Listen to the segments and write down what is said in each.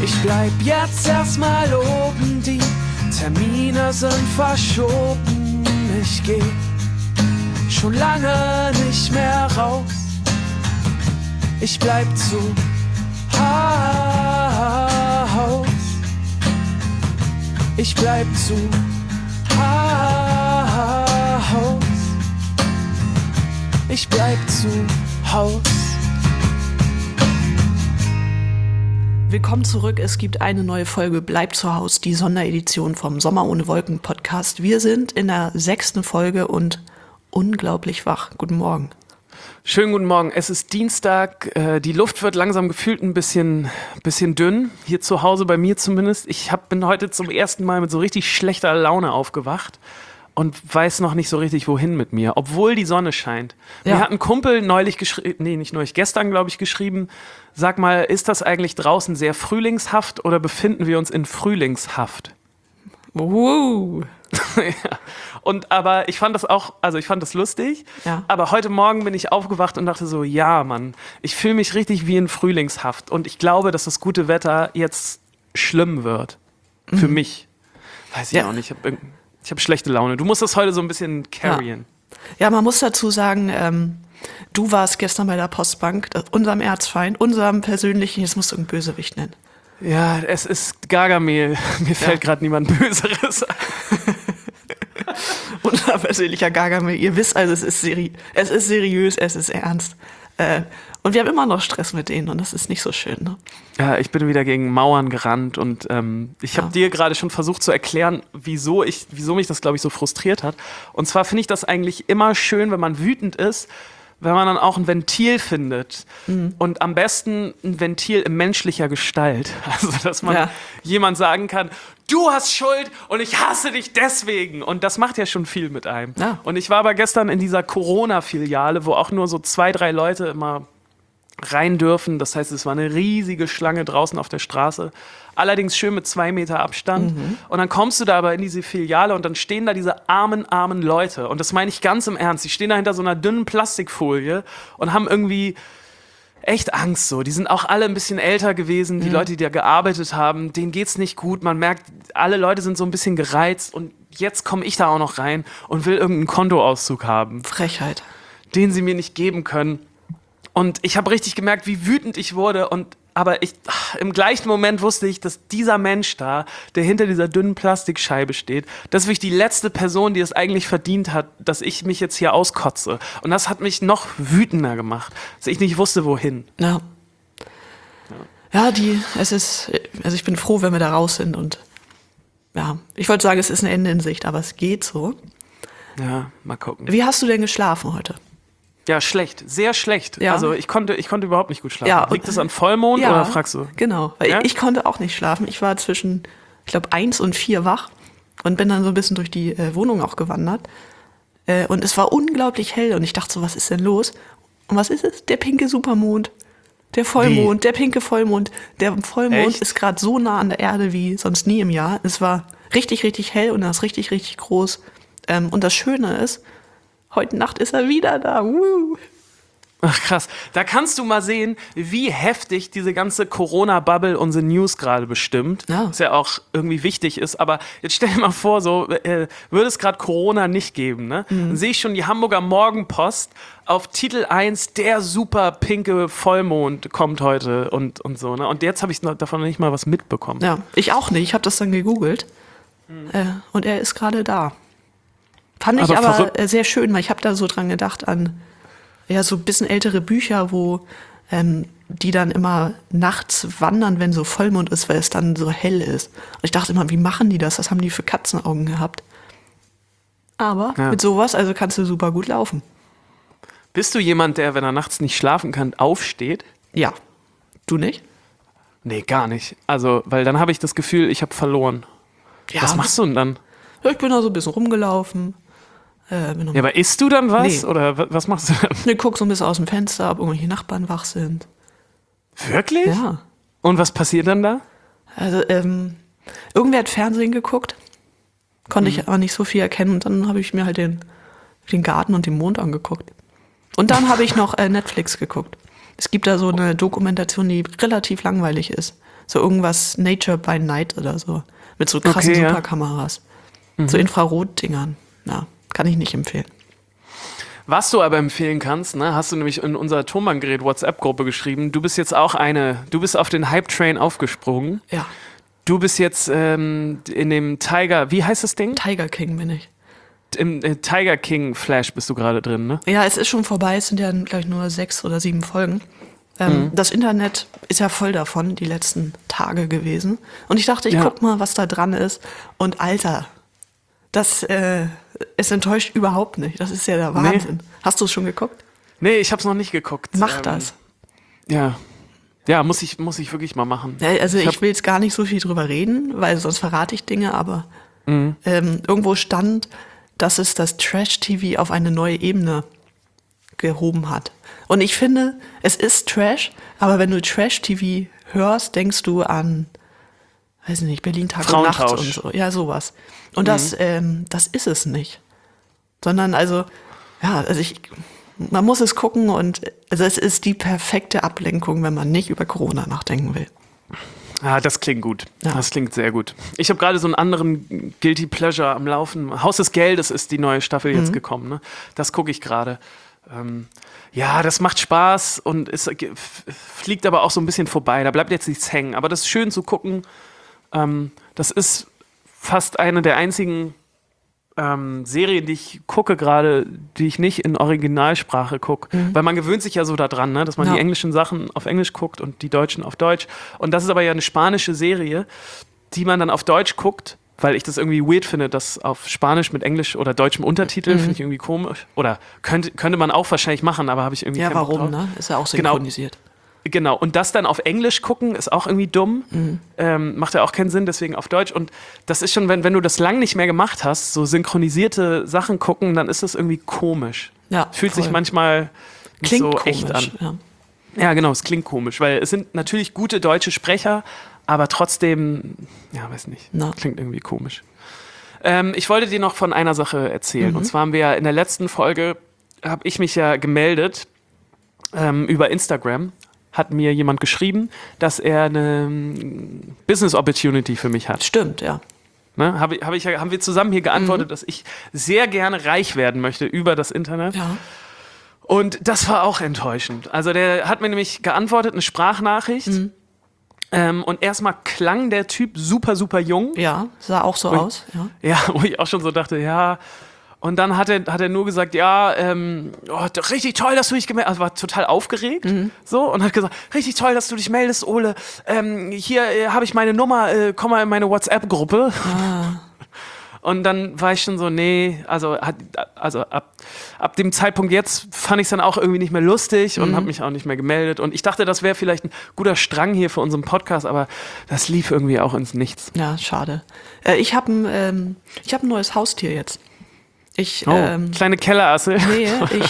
Ich bleib jetzt erstmal oben, die Termine sind verschoben. Ich geh schon lange nicht mehr raus. Ich bleib zu Haus. Ich bleib zu Haus. Ich bleib zu Haus. Willkommen zurück. Es gibt eine neue Folge Bleib zu Haus, die Sonderedition vom Sommer ohne Wolken Podcast. Wir sind in der 6. Folge und unglaublich wach. Guten Morgen. Schönen guten Morgen. Es ist Dienstag. Die Luft wird langsam gefühlt ein bisschen dünn. Hier zu Hause bei mir zumindest. bin heute zum ersten Mal mit so richtig schlechter Laune aufgewacht und weiß noch nicht so richtig, wohin mit mir, obwohl die Sonne scheint. Ja. Mir hat ein Kumpel gestern, glaube ich, geschrieben, sag mal, ist das eigentlich draußen sehr frühlingshaft oder befinden wir uns in Frühlingshaft? Ja. Aber ich fand das lustig, ja. Aber heute Morgen bin ich aufgewacht und dachte so, ja Mann, ich fühle mich richtig wie in Frühlingshaft und ich glaube, dass das gute Wetter jetzt schlimm wird. Für mich. Weiß ich auch nicht, ich hab schlechte Laune. Du musst das heute so ein bisschen carryen. Ja, man muss dazu sagen, du warst gestern bei der Postbank, unserem Erzfeind, unserem persönlichen, jetzt musst du einen Bösewicht nennen. Ja, es ist Gargamel. Mir fällt gerade niemand Böseres ein. Unser persönlicher Gargamel. Ihr wisst also, es ist seriös, es ist ernst. Und wir haben immer noch Stress mit denen und das ist nicht so schön. Ne? Ja, ich bin wieder gegen Mauern gerannt und ich habe dir gerade schon versucht zu erklären, wieso mich das, glaube ich, so frustriert hat. Und zwar finde ich das eigentlich immer schön, wenn man wütend ist, wenn man dann auch ein Ventil findet. Und am besten ein Ventil in menschlicher Gestalt. Also, dass man jemand sagen kann, du hast Schuld und ich hasse dich deswegen. Und das macht ja schon viel mit einem. Ja. Und ich war aber gestern in dieser Corona-Filiale, wo auch nur so 2, 3 Leute immer rein dürfen. Das heißt, es war eine riesige Schlange draußen auf der Straße. Allerdings schön mit 2 Meter Abstand. Und dann kommst du da aber in diese Filiale und dann stehen da diese armen Leute. Und das meine ich ganz im Ernst. Die stehen da hinter so einer dünnen Plastikfolie und haben irgendwie echt Angst so. Die sind auch alle ein bisschen älter gewesen. Die Leute, die da gearbeitet haben, denen geht's nicht gut. Man merkt, alle Leute sind so ein bisschen gereizt. Und jetzt komme ich da auch noch rein und will irgendeinen Kontoauszug haben. Frechheit. Den sie mir nicht geben können. Und ich habe richtig gemerkt, wie wütend ich wurde. Aber im gleichen Moment wusste ich, dass dieser Mensch da, der hinter dieser dünnen Plastikscheibe steht, das ist wirklich die letzte Person, die es eigentlich verdient hat, dass ich mich jetzt hier auskotze. Und das hat mich noch wütender gemacht, dass ich nicht wusste, wohin. Ja. Ich bin froh, wenn wir da raus sind. Und ja, ich wollte sagen, es ist ein Ende in Sicht, aber es geht so. Ja, mal gucken. Wie hast du denn geschlafen heute? Ja, schlecht, sehr schlecht. Ja. Also ich konnte überhaupt nicht gut schlafen. Ja, liegt es an Vollmond oder fragst du? Genau, weil ich konnte auch nicht schlafen. Ich war zwischen, 1 und 4 wach und bin dann so ein bisschen durch die Wohnung auch gewandert. Und es war unglaublich hell und ich dachte so, was ist denn los? Und was ist es? Der pinke Supermond. Der Vollmond, der pinke Vollmond. Der Vollmond ist gerade so nah an der Erde wie sonst nie im Jahr. Es war richtig, richtig hell und er ist richtig, richtig groß. Und das Schöne ist, heute Nacht ist er wieder da. Ach krass, da kannst du mal sehen, wie heftig diese ganze Corona-Bubble unsere News gerade bestimmt. Ja. Was ja auch irgendwie wichtig ist. Aber jetzt stell dir mal vor, so würde es gerade Corona nicht geben. Ne? Dann sehe ich schon die Hamburger Morgenpost auf Titel 1, der super pinke Vollmond kommt heute und so. Ne? Und jetzt habe ich davon nicht mal was mitbekommen. Ja, ich auch nicht. Ich habe das dann gegoogelt. Und er ist gerade da. Fand ich aber sehr schön, weil ich habe da so dran gedacht an so ein bisschen ältere Bücher, wo die dann immer nachts wandern, wenn so Vollmond ist, weil es dann so hell ist. Und ich dachte immer, wie machen die das? Was haben die für Katzenaugen gehabt? Aber mit sowas, also kannst du super gut laufen. Bist du jemand, der, wenn er nachts nicht schlafen kann, aufsteht? Ja. Du nicht? Nee, gar nicht. Also, weil dann habe ich das Gefühl, ich habe verloren. Ja. Was machst du denn dann? Ja, ich bin da so ein bisschen rumgelaufen. Aber isst du dann was? Nee. Oder was machst du dann? Ich guck so ein bisschen aus dem Fenster, ob irgendwelche Nachbarn wach sind. Wirklich? Ja. Und was passiert dann da? Also, irgendwer hat Fernsehen geguckt. Konnte ich aber nicht so viel erkennen. Und dann habe ich mir halt den Garten und den Mond angeguckt. Und dann habe ich noch Netflix geguckt. Es gibt da so eine Dokumentation, die relativ langweilig ist. So irgendwas Nature by Night oder so. Mit so krassen Okay, ja. Superkameras. So Infrarot-Dingern. Ja, kann ich nicht empfehlen. Was du aber empfehlen kannst, ne, hast du nämlich in unserer Tonbandgerät WhatsApp-Gruppe geschrieben, du bist jetzt auch du bist auf den Hype-Train aufgesprungen. Ja, Du bist jetzt in dem Tiger, wie heißt das Ding? Tiger King bin ich. Im Tiger King Flash bist du gerade drin, ne? Ja, es ist schon vorbei. Es sind ja, glaube ich, nur 6 oder 7 Folgen. Das Internet ist ja voll davon, die letzten Tage gewesen. Und ich dachte, ich guck mal, was da dran ist. Und Alter, es enttäuscht überhaupt nicht. Das ist ja der Wahnsinn. Hast du es schon geguckt? Nee, ich hab's noch nicht geguckt. Mach das. Ja. Ja, muss ich wirklich mal machen. Ja, also ich will jetzt gar nicht so viel drüber reden, weil sonst verrate ich Dinge, aber irgendwo stand, dass es das Trash-TV auf eine neue Ebene gehoben hat. Und ich finde, es ist Trash, aber wenn du Trash-TV hörst, denkst du an, weiß nicht, Berlin Tag und Nacht und so. Ja, sowas. Und das ist es nicht. Sondern man muss es gucken und also es ist die perfekte Ablenkung, wenn man nicht über Corona nachdenken will. Ah, das klingt gut. Ja. Das klingt sehr gut. Ich habe gerade so einen anderen Guilty Pleasure am Laufen. Haus des Geldes ist die neue Staffel jetzt gekommen. Ne? Das gucke ich gerade. Ja, das macht Spaß und fliegt aber auch so ein bisschen vorbei. Da bleibt jetzt nichts hängen. Aber das ist schön zu gucken. Das ist fast eine der einzigen Serien, die ich gucke gerade, die ich nicht in Originalsprache gucke. Weil man gewöhnt sich ja so daran, ne? Dass man die englischen Sachen auf Englisch guckt und die deutschen auf Deutsch. Und das ist aber ja eine spanische Serie, die man dann auf Deutsch guckt, weil ich das irgendwie weird finde, das auf Spanisch mit Englisch oder deutschem Untertitel, finde ich irgendwie komisch. Oder könnte man auch wahrscheinlich machen, aber habe ich irgendwie Ja, keinen Bock warum, drauf. ne? Ist ja auch synchronisiert. Genau, und das dann auf Englisch gucken, ist auch irgendwie dumm. Macht ja auch keinen Sinn, deswegen auf Deutsch. Und das ist schon, wenn du das lang nicht mehr gemacht hast, so synchronisierte Sachen gucken, dann ist das irgendwie komisch. Ja, Fühlt voll. sich manchmal nicht Klingt so komisch, echt an. ja. Ja, genau, es klingt komisch, weil es sind natürlich gute deutsche Sprecher, aber trotzdem, ja, weiß nicht, Na. klingt irgendwie komisch. Ich wollte dir noch von einer Sache erzählen. Und zwar haben wir ja in der letzten Folge, habe ich mich ja gemeldet über Instagram, hat mir jemand geschrieben, dass er eine Business Opportunity für mich hat. Stimmt, ja. Ne? Haben wir zusammen hier geantwortet, dass ich sehr gerne reich werden möchte über das Internet. Ja. Und das war auch enttäuschend. Also der hat mir nämlich geantwortet, eine Sprachnachricht. Und erstmal klang der Typ super, super jung. Ja, sah auch so aus, ja. Ja, wo ich auch schon so dachte, ja. Und dann hat er nur gesagt, ja, richtig toll, dass du dich gemeldet hast. Also war total aufgeregt. So, und hat gesagt, richtig toll, dass du dich meldest, Ole. Hier habe ich meine Nummer, komm mal in meine WhatsApp-Gruppe. Und dann war ich schon so, nee, also ab dem Zeitpunkt jetzt fand ich es dann auch irgendwie nicht mehr lustig und habe mich auch nicht mehr gemeldet. Und ich dachte, das wäre vielleicht ein guter Strang hier für unseren Podcast, aber das lief irgendwie auch ins Nichts. Ja, schade. Ich habe ein neues Haustier jetzt. Kleine Kellerassel. Nee,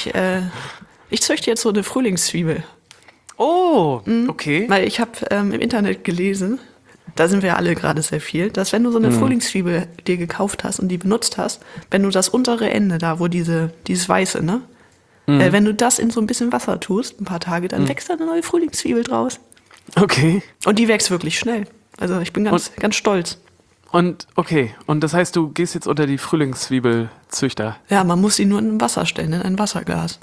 ich züchte jetzt so eine Frühlingszwiebel. Oh, okay. Weil ich habe im Internet gelesen, da sind wir ja alle gerade sehr viel, dass wenn du so eine Frühlingszwiebel dir gekauft hast und die benutzt hast, wenn du das untere Ende da, wo dieses Weiße, ne? Wenn du das in so ein bisschen Wasser tust, ein paar Tage, dann wächst da eine neue Frühlingszwiebel draus. Okay. Und die wächst wirklich schnell. Also ich bin ganz stolz. Und okay, und das heißt, du gehst jetzt unter die Frühlingszwiebelzüchter. Ja, man muss sie nur in Wasser stellen, in ein Wasserglas.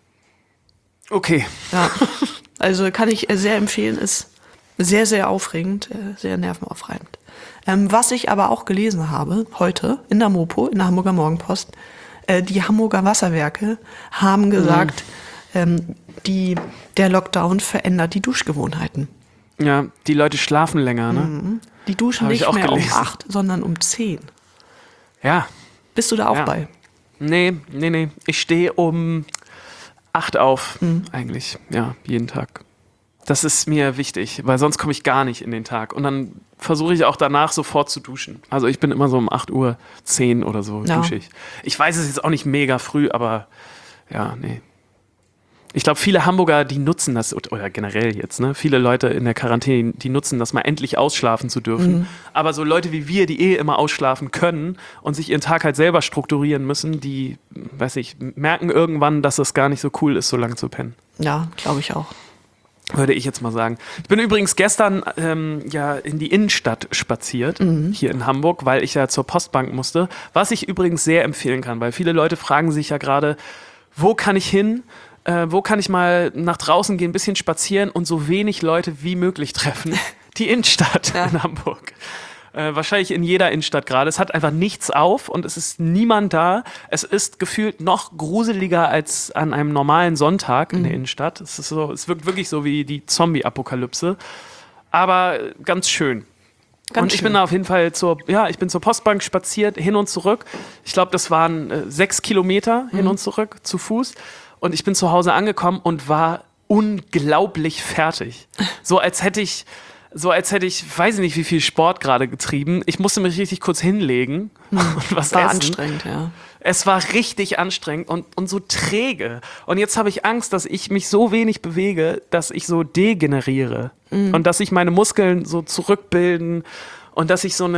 Okay. Ja, also kann ich sehr empfehlen, ist sehr, sehr aufregend, sehr nervenaufreibend. Was ich aber auch gelesen habe, heute in der Mopo, in der Hamburger Morgenpost, die Hamburger Wasserwerke haben gesagt, der Lockdown verändert die Duschgewohnheiten. Ja, die Leute schlafen länger, ne? Die duschen Hab ich nicht auch mehr gelesen. um 8, sondern um 10. Ja. Bist du da auch Ja. bei? Nee. Ich stehe um 8 auf, eigentlich. Ja, jeden Tag. Das ist mir wichtig, weil sonst komme ich gar nicht in den Tag. Und dann versuche ich auch danach sofort zu duschen. Also ich bin immer so um 8:10 oder so dusche ich. Ich weiß es jetzt auch nicht mega früh, aber ja, nee. Ich glaube, viele Hamburger, die nutzen das, oder generell jetzt, ne? Viele Leute in der Quarantäne, die nutzen das mal endlich ausschlafen zu dürfen. Aber so Leute wie wir, die immer ausschlafen können und sich ihren Tag halt selber strukturieren müssen, die, weiß ich, merken irgendwann, dass es gar nicht so cool ist, so lange zu pennen. Ja, glaube ich auch. würde ich jetzt mal sagen. Ich bin übrigens gestern ja in die Innenstadt spaziert, hier in Hamburg, weil ich ja zur Postbank musste. Was ich übrigens sehr empfehlen kann, weil viele Leute fragen sich ja gerade, wo kann ich hin? Wo kann ich mal nach draußen gehen, ein bisschen spazieren und so wenig Leute wie möglich treffen? Die Innenstadt in Hamburg. Wahrscheinlich in jeder Innenstadt gerade. Es hat einfach nichts auf und es ist niemand da. Es ist gefühlt noch gruseliger als an einem normalen Sonntag in der Innenstadt. Es wirkt wirklich so wie die Zombie-Apokalypse. Aber ganz schön. Und ich bin da auf jeden Fall zur Postbank spaziert, hin und zurück. Ich glaube, das waren 6 Kilometer hin und zurück zu Fuß. Und ich bin zu Hause angekommen und war unglaublich fertig. So als hätte ich, weiß ich nicht, wie viel Sport gerade getrieben. Ich musste mich richtig kurz hinlegen und was War essen. anstrengend, ja. Es war richtig anstrengend und so träge. Und jetzt habe ich Angst, dass ich mich so wenig bewege, dass ich so degeneriere. Und dass sich meine Muskeln so zurückbilden und dass ich so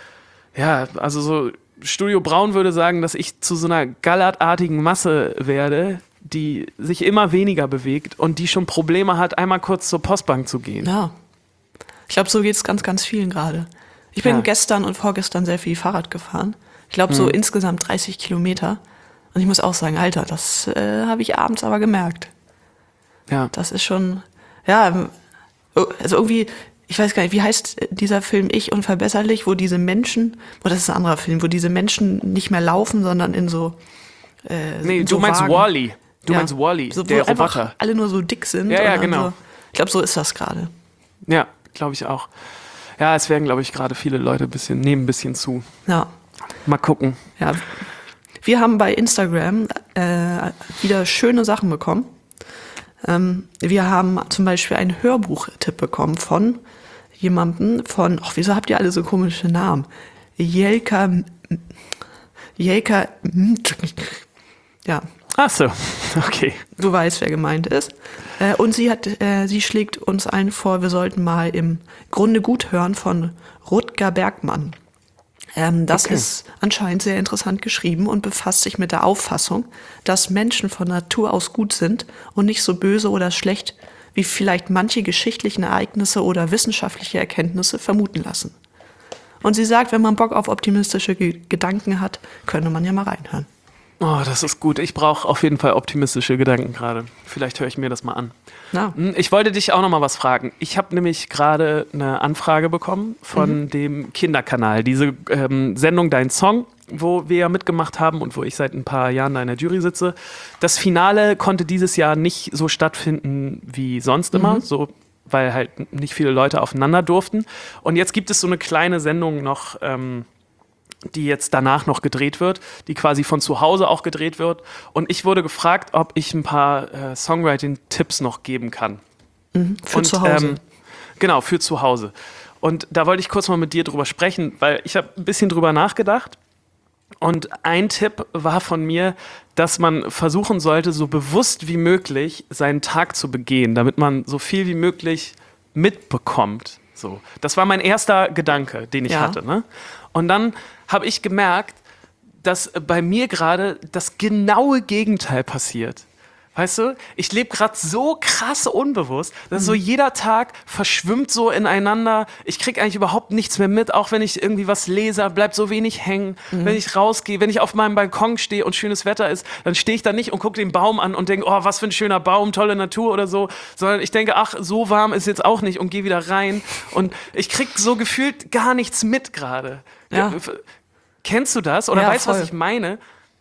Studio Braun würde sagen, dass ich zu so einer gallertartigen Masse werde, die sich immer weniger bewegt und die schon Probleme hat, einmal kurz zur Postbank zu gehen. Ja. Ich glaube, so geht es ganz, ganz vielen gerade. Ich bin gestern und vorgestern sehr viel Fahrrad gefahren. Ich glaube, so insgesamt 30 Kilometer. Und ich muss auch sagen, Alter, das habe ich abends aber gemerkt. Ja. Das ist schon, also irgendwie, ich weiß gar nicht, wie heißt dieser Film Ich unverbesserlich, wo diese Menschen, das ist ein anderer Film, wo diese Menschen nicht mehr laufen, sondern in so Nee, in so du meinst Wagen. Wall-E. Du meinst Wall-E, so, wo der einfach Roboter. alle nur so dick sind. Ja, und dann genau. So, ich glaube, so ist das gerade. Ja, glaube ich auch. Ja, es werden, glaube ich, gerade viele Leute nehmen ein bisschen zu. Ja. Mal gucken. Ja. Wir haben bei Instagram wieder schöne Sachen bekommen. Wir haben zum Beispiel einen Hörbuchtipp bekommen von jemandem wieso habt ihr alle so komische Namen? Jelka, ja. Ach so, okay. Du weißt, wer gemeint ist. Und sie schlägt uns allen vor, wir sollten mal im Grunde gut hören von Rutger Bergmann. Das ist anscheinend sehr interessant geschrieben und befasst sich mit der Auffassung, dass Menschen von Natur aus gut sind und nicht so böse oder schlecht, wie vielleicht manche geschichtlichen Ereignisse oder wissenschaftliche Erkenntnisse vermuten lassen. Und sie sagt, wenn man Bock auf optimistische Gedanken hat, könne man ja mal reinhören. Oh, das ist gut. Ich brauche auf jeden Fall optimistische Gedanken gerade. Vielleicht höre ich mir das mal an. Ja. Ich wollte dich auch noch mal was fragen. Ich habe nämlich gerade eine Anfrage bekommen von dem Kinderkanal. Diese Sendung Dein Song, wo wir ja mitgemacht haben und wo ich seit ein paar Jahren da in der Jury sitze. Das Finale konnte dieses Jahr nicht so stattfinden wie sonst immer, so, weil halt nicht viele Leute aufeinander durften. Und jetzt gibt es so eine kleine Sendung noch, die jetzt danach noch gedreht wird, die quasi von zu Hause auch gedreht wird. Und ich wurde gefragt, ob ich ein paar Songwriting-Tipps noch geben kann. Für zu Hause. Genau, für zu Hause. Und da wollte ich kurz mal mit dir drüber sprechen, weil ich habe ein bisschen drüber nachgedacht. Und ein Tipp war von mir, dass man versuchen sollte, so bewusst wie möglich seinen Tag zu begehen, damit man so viel wie möglich mitbekommt. So. Das war mein erster Gedanke, den ich hatte. Ne? Und dann habe ich gemerkt, dass bei mir gerade das genaue Gegenteil passiert. Weißt du, ich lebe gerade so krass unbewusst, dass so jeder Tag verschwimmt so ineinander. Ich kriege eigentlich überhaupt nichts mehr mit, auch wenn ich irgendwie was lese, bleibt so wenig hängen. Wenn ich rausgehe, wenn ich auf meinem Balkon stehe und schönes Wetter ist, dann stehe ich da nicht und gucke den Baum an und denke, oh, was für ein schöner Baum, tolle Natur oder so, sondern ich denke, ach, so warm ist jetzt auch nicht und gehe wieder rein. Und ich kriege so gefühlt gar nichts mit gerade. Ja. Kennst du das? Oder Ja, weißt du, was voll. ich meine?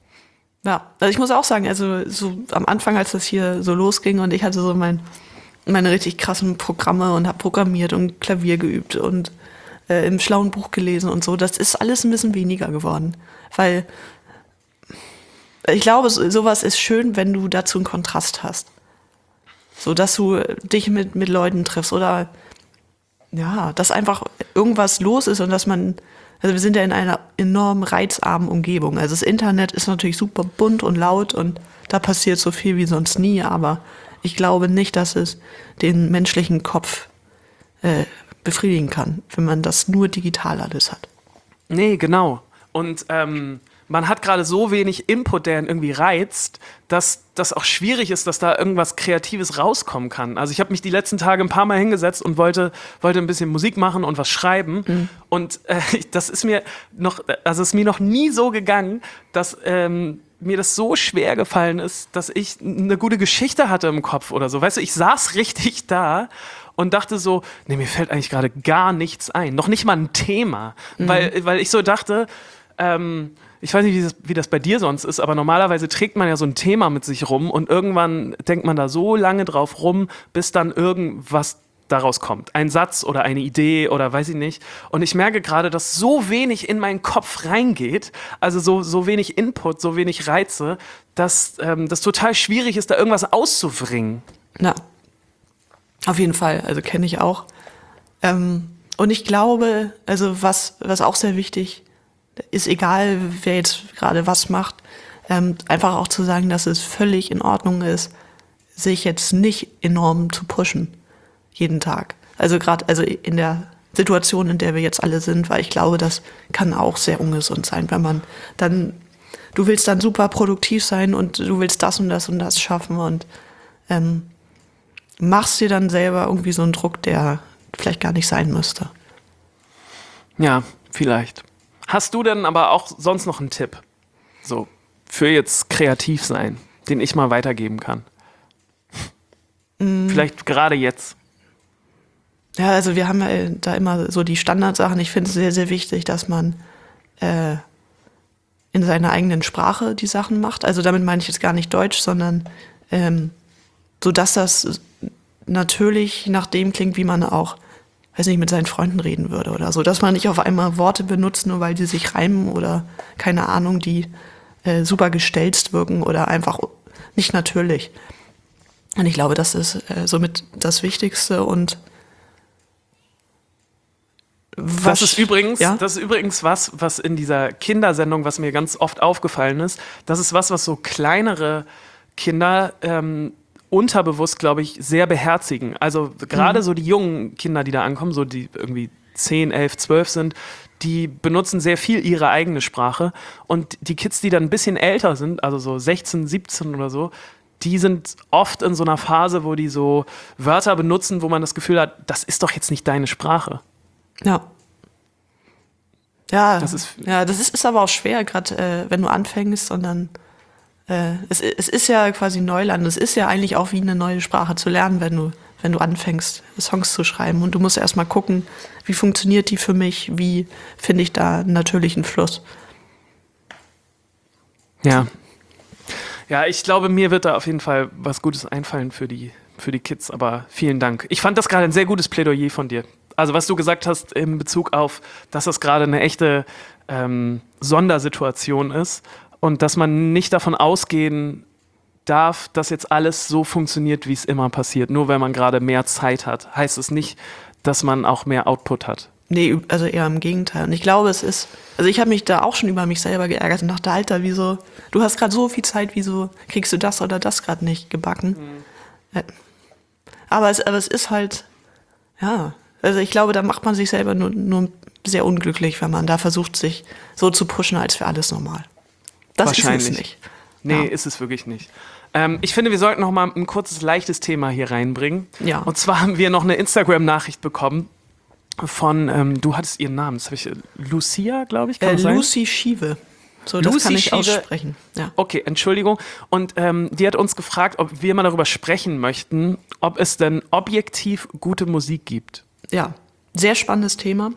Ja, also ich muss auch sagen, also so am Anfang, als das hier so losging und ich hatte so meine richtig krassen Programme und habe programmiert und Klavier geübt und im schlauen Buch gelesen und so, das ist alles ein bisschen weniger geworden. Weil ich glaube, sowas ist schön, wenn du dazu einen Kontrast hast. So, dass du dich mit Leuten triffst oder ja, dass einfach irgendwas los ist und dass man, also wir sind ja in einer enorm reizarmen Umgebung. Also das Internet ist natürlich super bunt und laut und da passiert so viel wie sonst nie, aber ich glaube nicht, dass es den menschlichen Kopf befriedigen kann, wenn man das nur digital alles hat. Nee, genau. Und man hat gerade so wenig Input, der ihn irgendwie reizt, dass das auch schwierig ist, dass da irgendwas Kreatives rauskommen kann. Also ich habe mich die letzten Tage ein paar Mal hingesetzt und wollte ein bisschen Musik machen und was schreiben. Und das ist mir noch nie so gegangen, dass mir das so schwer gefallen ist, dass ich eine gute Geschichte hatte im Kopf oder so. Weißt du, ich saß richtig da und dachte so, nee, mir fällt eigentlich gerade gar nichts ein. Noch nicht mal ein Thema. Weil ich so dachte, ich weiß nicht, wie das bei dir sonst ist, aber normalerweise trägt man ja so ein Thema mit sich rum und irgendwann denkt man da so lange drauf rum, bis dann irgendwas daraus kommt. Ein Satz oder eine Idee oder weiß ich nicht. Und ich merke gerade, dass so wenig in meinen Kopf reingeht, also so wenig Input, so wenig Reize, dass das total schwierig ist, da irgendwas auszubringen. Ja, auf jeden Fall. Also kenne ich auch. Und ich glaube, also was auch sehr wichtig ist, egal wer jetzt gerade was macht, einfach auch zu sagen, dass es völlig in Ordnung ist, sich jetzt nicht enorm zu pushen. Jeden Tag. Also in der Situation, in der wir jetzt alle sind, weil ich glaube, das kann auch sehr ungesund sein, wenn man du willst dann super produktiv sein und du willst das und das und das schaffen und machst dir dann selber irgendwie so einen Druck, der vielleicht gar nicht sein müsste. Ja, vielleicht. Hast du denn aber auch sonst noch einen Tipp? So, für jetzt kreativ sein, den ich mal weitergeben kann? Vielleicht gerade jetzt. Ja, also wir haben ja da immer so die Standardsachen. Ich finde es sehr, sehr wichtig, dass man in seiner eigenen Sprache die Sachen macht. Also damit meine ich jetzt gar nicht Deutsch, sondern so, dass das natürlich nach dem klingt, wie man auch, weiß nicht, mit seinen Freunden reden würde oder so. Dass man nicht auf einmal Worte benutzt, nur weil die sich reimen oder keine Ahnung, die super gestelzt wirken oder einfach nicht natürlich. Und ich glaube, das ist somit das Wichtigste und Das ist übrigens was in dieser Kindersendung, was mir ganz oft aufgefallen ist. Das ist was so kleinere Kinder unterbewusst, glaube ich, sehr beherzigen. Also gerade so die jungen Kinder, die da ankommen, so die irgendwie 10, 11, 12 sind, die benutzen sehr viel ihre eigene Sprache. Und die Kids, die dann ein bisschen älter sind, also so 16, 17 oder so, die sind oft in so einer Phase, wo die so Wörter benutzen, wo man das Gefühl hat, das ist doch jetzt nicht deine Sprache. Ja. Ja, das ist aber auch schwer, gerade wenn du anfängst und dann es ist ja quasi Neuland. Es ist ja eigentlich auch wie eine neue Sprache zu lernen, wenn du anfängst, Songs zu schreiben. Und du musst erst mal gucken, wie funktioniert die für mich, wie finde ich da einen natürlichen Fluss. Ja. Ja, ich glaube, mir wird da auf jeden Fall was Gutes einfallen für die Kids, aber vielen Dank. Ich fand das gerade ein sehr gutes Plädoyer von dir. Also was du gesagt hast in Bezug auf, dass das gerade eine echte Sondersituation ist und dass man nicht davon ausgehen darf, dass jetzt alles so funktioniert, wie es immer passiert. Nur weil man gerade mehr Zeit hat, heißt es nicht, dass man auch mehr Output hat. Nee, also eher im Gegenteil. Und ich glaube, also ich habe mich da auch schon über mich selber geärgert und dachte, Alter, wieso, du hast gerade so viel Zeit, wieso kriegst du das oder das gerade nicht gebacken? Aber es ist halt, ja, also ich glaube, da macht man sich selber nur sehr unglücklich, wenn man da versucht, sich so zu pushen, als wäre alles normal. Das Wahrscheinlich. ist es nicht. Nee, Ja. ist es wirklich nicht. Ich finde, wir sollten noch mal ein kurzes, leichtes Thema hier reinbringen. Ja. Und zwar haben wir noch eine Instagram-Nachricht bekommen von, du hattest ihren Namen, das habe ich, Lucia, glaube ich, kann das sein? Lucy Schiewe. So, das Lucy kann ich Schiewe. aussprechen. Ja. Okay, Entschuldigung. Und die hat uns gefragt, ob wir mal darüber sprechen möchten, ob es denn objektiv gute Musik gibt. Ja, sehr spannendes Thema.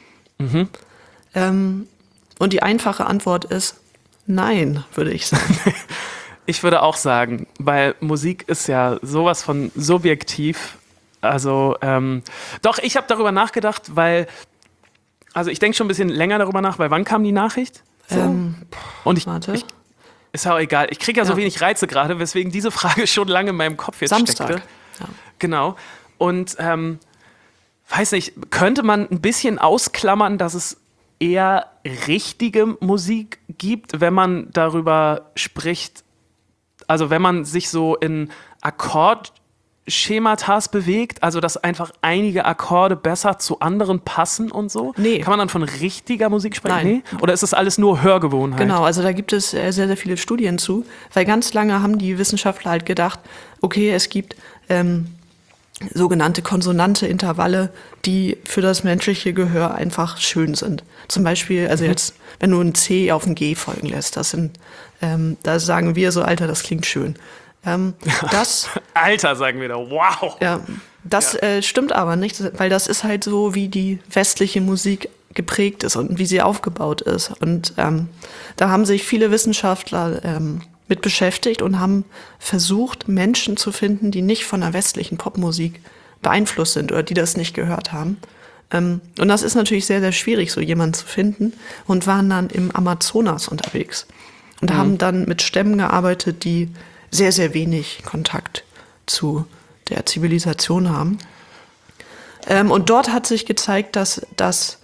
Und die einfache Antwort ist nein, würde ich sagen. Ich würde auch sagen, weil Musik ist ja sowas von subjektiv. Also, doch, ich habe darüber nachgedacht, also ich denke schon ein bisschen länger darüber nach, weil wann kam die Nachricht? So. Und Warte. ist ja auch egal. Ich kriege ja so Ja. wenig Reize gerade, weswegen diese Frage schon lange in meinem Kopf jetzt Samstag. steckte. Ja. Genau. Und weiß nicht, könnte man ein bisschen ausklammern, dass es eher richtige Musik gibt, wenn man darüber spricht, also wenn man sich so in Schematas bewegt, also dass einfach einige Akkorde besser zu anderen passen und so? Nee. Kann man dann von richtiger Musik sprechen? Nein. Nee? Oder ist das alles nur Hörgewohnheit? Genau, also da gibt es sehr, sehr viele Studien zu, weil ganz lange haben die Wissenschaftler halt gedacht, okay, es gibt sogenannte konsonante Intervalle, die für das menschliche Gehör einfach schön sind. Zum Beispiel, also jetzt, wenn du ein C auf ein G folgen lässt, da sagen wir so, Alter, das klingt schön. Das Alter, sagen wir da, wow. Ja, das stimmt aber nicht, weil das ist halt so, wie die westliche Musik geprägt ist und wie sie aufgebaut ist. Und da haben sich viele Wissenschaftler mit beschäftigt und haben versucht, Menschen zu finden, die nicht von der westlichen Popmusik beeinflusst sind oder die das nicht gehört haben. Und das ist natürlich sehr, sehr schwierig, so jemanden zu finden, und waren dann im Amazonas unterwegs und haben dann mit Stämmen gearbeitet, die sehr, sehr wenig Kontakt zu der Zivilisation haben. Und dort hat sich gezeigt, dass das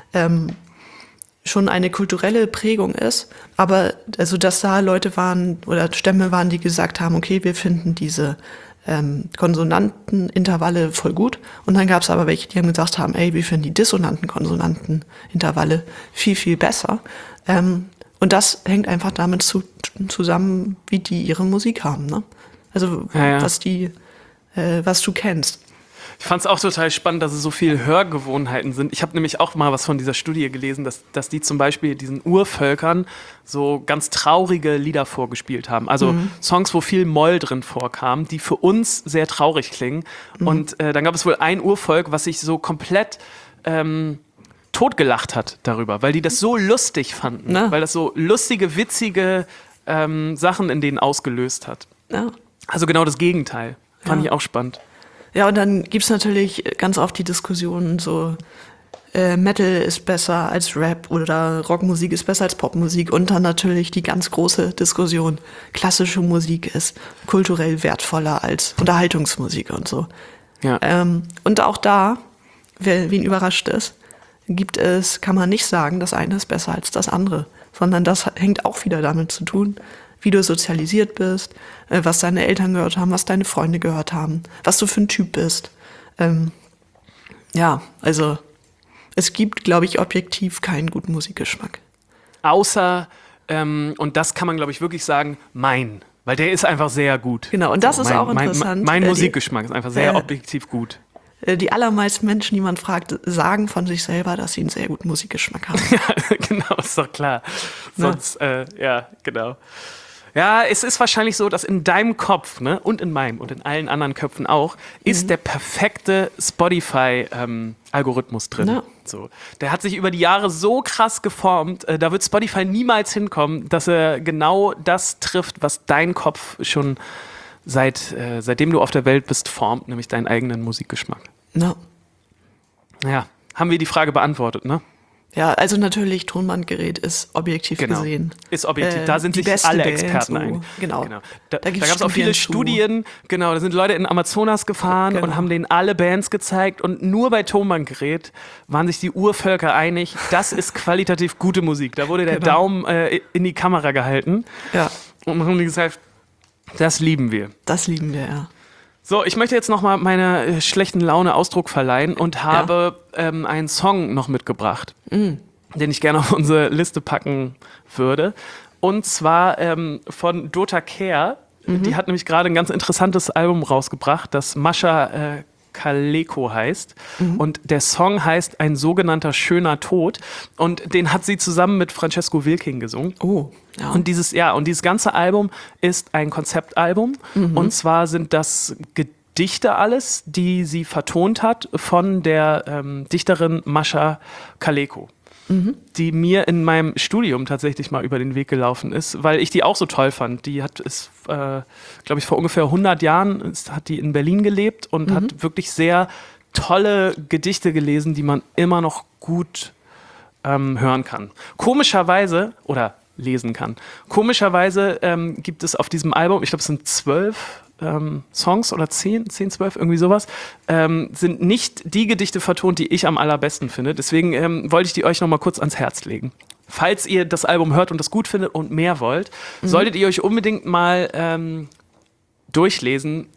schon eine kulturelle Prägung ist, aber also dass da Leute waren oder Stämme waren, die gesagt haben, okay, wir finden diese Konsonantenintervalle voll gut. Und dann gab es aber welche, die haben gesagt haben, ey, wir finden die dissonanten Konsonantenintervalle viel, viel besser. Und das hängt einfach damit zusammen, wie die ihre Musik haben, ne? Also was du kennst. Ich fand es auch total spannend, dass es so viele Hörgewohnheiten sind. Ich habe nämlich auch mal was von dieser Studie gelesen, dass die zum Beispiel diesen Urvölkern so ganz traurige Lieder vorgespielt haben. Also Songs, wo viel Moll drin vorkam, die für uns sehr traurig klingen. Und dann gab es wohl ein Urvolk, was sich so komplett totgelacht hat darüber, weil die das so lustig fanden, weil das so lustige, witzige Sachen in denen ausgelöst hat. Ja. Also genau das Gegenteil. Fand ich auch spannend. Ja, und dann gibt's natürlich ganz oft die Diskussionen so, Metal ist besser als Rap oder Rockmusik ist besser als Popmusik, und dann natürlich die ganz große Diskussion, klassische Musik ist kulturell wertvoller als Unterhaltungsmusik und so. Ja. Und auch da, wen überrascht ist, kann man nicht sagen, das eine ist besser als das andere, sondern das hängt auch wieder damit zu tun, wie du sozialisiert bist, was deine Eltern gehört haben, was deine Freunde gehört haben, was du für ein Typ bist. Ja, also es gibt, glaube ich, objektiv keinen guten Musikgeschmack. Außer, und das kann man, glaube ich, wirklich sagen, weil der ist einfach sehr gut. Genau, und das ist auch interessant. Mein Musikgeschmack ist einfach sehr objektiv gut. Die allermeisten Menschen, die man fragt, sagen von sich selber, dass sie einen sehr guten Musikgeschmack haben. Ja, genau, ist doch klar. Sonst, ja, genau. Ja, es ist wahrscheinlich so, dass in deinem Kopf, ne, und in meinem und in allen anderen Köpfen auch, ist der perfekte Spotify-Algorithmus drin. Ja. So. Der hat sich über die Jahre so krass geformt, da wird Spotify niemals hinkommen, dass er genau das trifft, was dein Kopf schon seitdem du auf der Welt bist, formt, nämlich deinen eigenen Musikgeschmack. Ja. Ja, haben wir die Frage beantwortet, ne? Ja, also natürlich, Tonbandgerät ist objektiv gesehen. Ist objektiv, da sind sich alle Experten einig. Genau. Da gab es auch viele Studien, genau, da sind Leute in Amazonas gefahren und haben denen alle Bands gezeigt, und nur bei Tonbandgerät waren sich die Urvölker einig, das ist qualitativ gute Musik. Da wurde der Daumen in die Kamera gehalten, und haben die gesagt, das lieben wir. Das lieben wir, ja. So, ich möchte jetzt nochmal meiner schlechten Laune Ausdruck verleihen und habe einen Song noch mitgebracht, den ich gerne auf unsere Liste packen würde. Und zwar von Dota Kehr. Die hat nämlich gerade ein ganz interessantes Album rausgebracht, das Mascha Kaleko heißt. Und der Song heißt Ein sogenannter schöner Tod. Und den hat sie zusammen mit Francesco Wilking gesungen. Oh, ja. Und dieses ganze Album ist ein Konzeptalbum. Und zwar sind das Gedichte alles, die sie vertont hat von der Dichterin Mascha Kaleko. Die mir in meinem Studium tatsächlich mal über den Weg gelaufen ist, weil ich die auch so toll fand. Die ist, glaube ich, vor ungefähr 100 Jahren hat die in Berlin gelebt und hat wirklich sehr tolle Gedichte gelesen, die man immer noch gut hören kann. Komischerweise, oder lesen kann. Komischerweise gibt es auf diesem Album, ich glaube, es sind 12 Songs oder 10, 12, irgendwie sowas, sind nicht die Gedichte vertont, die ich am allerbesten finde. Deswegen wollte ich die euch nochmal kurz ans Herz legen. Falls ihr das Album hört und das gut findet und mehr wollt, solltet ihr euch unbedingt mal durchlesen.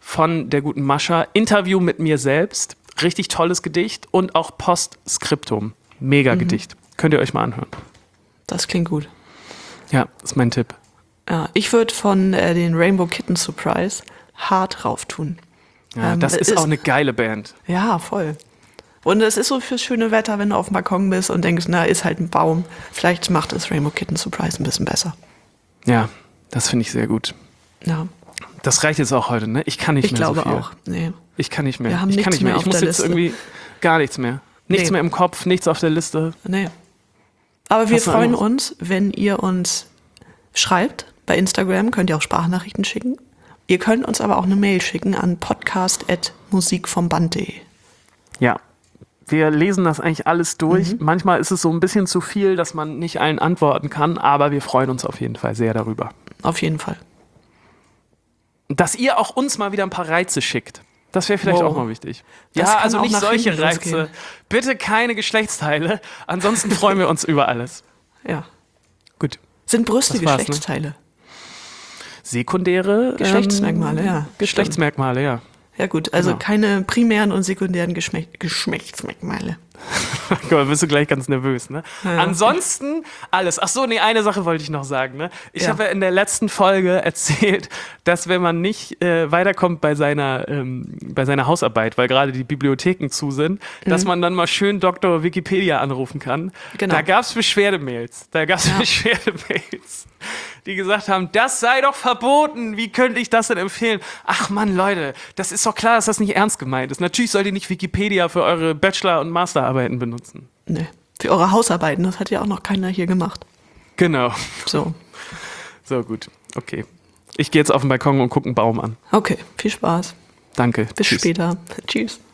von der guten Mascha. Interview mit mir selbst. Richtig tolles Gedicht. Und auch Postskriptum. Mega Gedicht. Könnt ihr euch mal anhören. Das klingt gut. Ja, ist mein Tipp. Ja, ich würde von den Rainbow Kitten Surprise hart rauf tun. Ja, das ist auch eine geile Band. Ja, voll. Und es ist so fürs schöne Wetter, wenn du auf dem Balkon bist und denkst, na, ist halt ein Baum. Vielleicht macht es Rainbow Kitten Surprise ein bisschen besser. Ja, das finde ich sehr gut. Ja. Das reicht jetzt auch heute, ne? Ich kann nicht mehr so viel. Ich glaube auch. Nee. Ich kann nicht mehr. Wir haben ich kann nichts nicht mehr. mehr Ich auf muss der jetzt Liste. irgendwie gar nichts mehr. Nichts mehr im Kopf, nichts auf der Liste. Nee. Aber wir Hast du freuen anderes? uns, wenn ihr uns schreibt. Bei Instagram könnt ihr auch Sprachnachrichten schicken. Ihr könnt uns aber auch eine Mail schicken an podcast@musikvomband.de. Ja. Wir lesen das eigentlich alles durch. Manchmal ist es so ein bisschen zu viel, dass man nicht allen antworten kann, aber wir freuen uns auf jeden Fall sehr darüber. Auf jeden Fall. Dass ihr auch uns mal wieder ein paar Reize schickt. Das wäre vielleicht Wow. auch mal wichtig. Das Ja, kann also auch nicht nach solche hinten Reize. losgehen. Bitte keine Geschlechtsteile. Ansonsten freuen wir uns über alles. Ja. Gut. Sind Brüste Das war's, ne? Geschlechtsteile? Sekundäre Geschlechtsmerkmale, ja. Geschlechtsmerkmale, ja. Ja gut, also Genau. keine primären und sekundären Geschlechtsmerkmale. Guck mal, bist du gleich ganz nervös, ne? Ja. Ansonsten alles. Ach so, nee, eine Sache wollte ich noch sagen, ne? Ich Ja. habe ja in der letzten Folge erzählt, dass wenn man nicht weiterkommt bei seiner Hausarbeit, weil gerade die Bibliotheken zu sind, dass man dann mal schön Dr. Wikipedia anrufen kann. Genau. Da gab es Beschwerdemails. Die gesagt haben, das sei doch verboten. Wie könnte ich das denn empfehlen? Ach Mann, Leute, das ist doch klar, dass das nicht ernst gemeint ist. Natürlich sollt ihr nicht Wikipedia für eure Bachelor- und Masterarbeiten benutzen. Nee. Für eure Hausarbeiten, das hat ja auch noch keiner hier gemacht. Genau. So. So, gut. Okay. Ich gehe jetzt auf den Balkon und gucke einen Baum an. Okay, viel Spaß. Danke. Bis Tschüss. später. Tschüss.